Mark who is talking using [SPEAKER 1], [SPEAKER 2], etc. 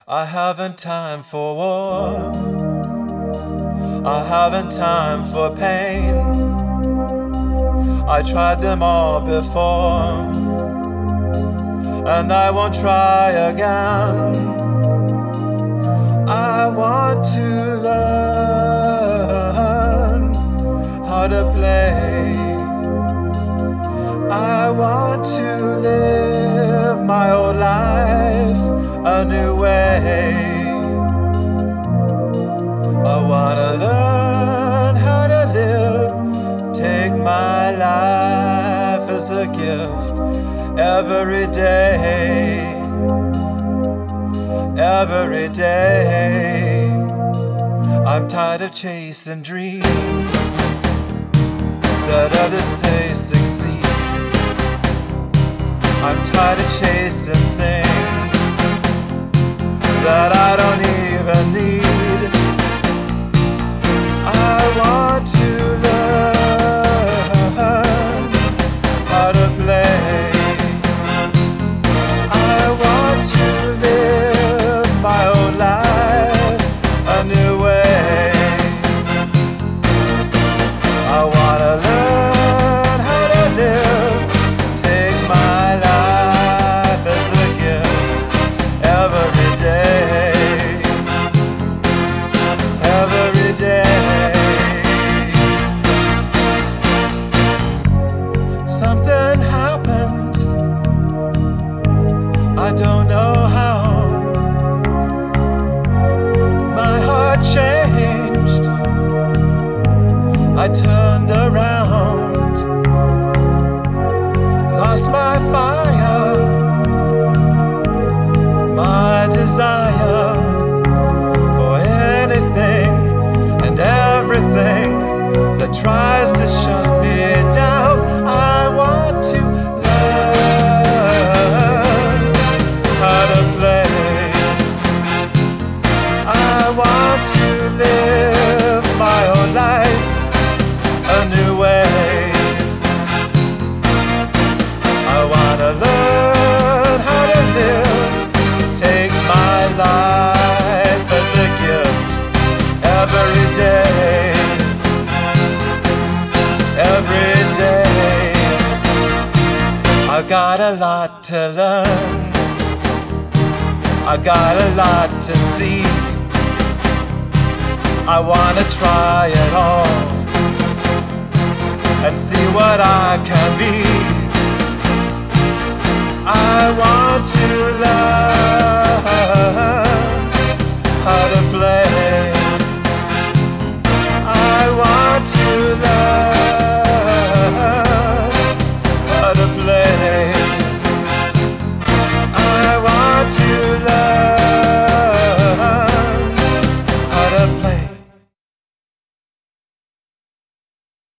[SPEAKER 1] I haven't time for war. I haven't time for pain. I tried them all before, and I won't try again. I want to learn how to play. I want to live my old life a new way. I wanna learn how to live, take my life as a gift every day, every day. I'm tired of chasing dreams that others say succeed. I'm tired of chasing things that I don't even need. I want to learn how to play. I want to live my own life a new way. I want to learn how to live, take my life as a gift every day, every day. Something happened, I don't know how. My heart changed, I turned around, lost my fire, my desire for anything and everything that tries to shut me down. I want to learn how to play. I want to live my own life a new way. I want to learn how to live, take my life as a gift every day, every day. I got a lot to learn, I got a lot to see. I wanna try it all and see what I can be. I want to learn how to play. I want to learn